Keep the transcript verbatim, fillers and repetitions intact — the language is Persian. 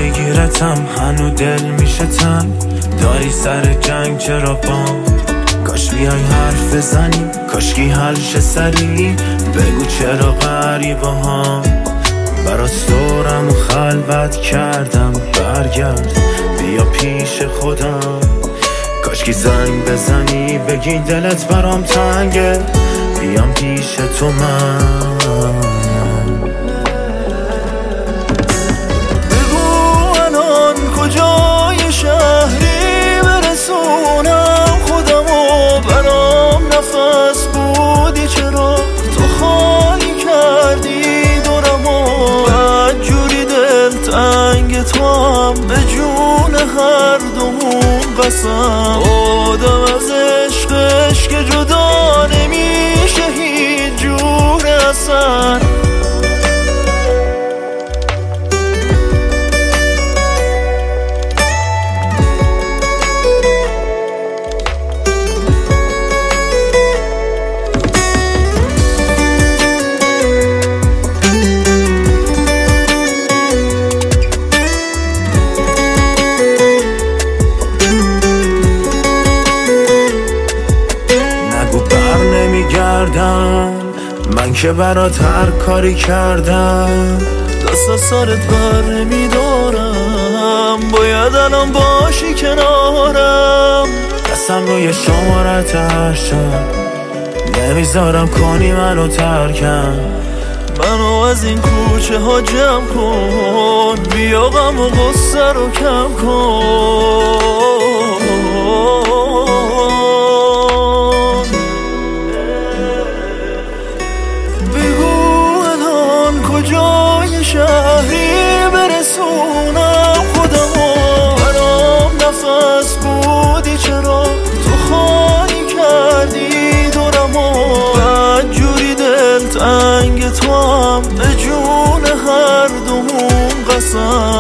میگیرتم هنو دل میشه تن داری سر جنگ چرا بام کاش بیای حرف بزنی کاشکی حل شه سری بگو چرا غریبه ها برات دورم و خلوت کردم برگرد بیا پیش خودم کاشکی زنگ بزنی بگی دلت برام تنگه بیام پیش تو من بگو الان کجای شهری برسونم خودمو برام نفس بودی چرا تو خالی کردی دورمو بدجوری دل تنگ تو هم به جون هر دومون قسم آدم از عشقش که جدا نمیشه هیچ جور اصلا من که برات هر کاری کردم دست از سرت بر نمیدارم باید الان باشی کنارم دستم روی شمارت هرشم نمیذارم کنی منو ترکم منو از این کوچه ها جمع کن بیا غم و غصه رو کم کن کجای شهری برسونم خودمو برام نفس بودی چرا تو خالی کردی دورمو بدجوری دل تنگ تو هم به جون هر دومون قسم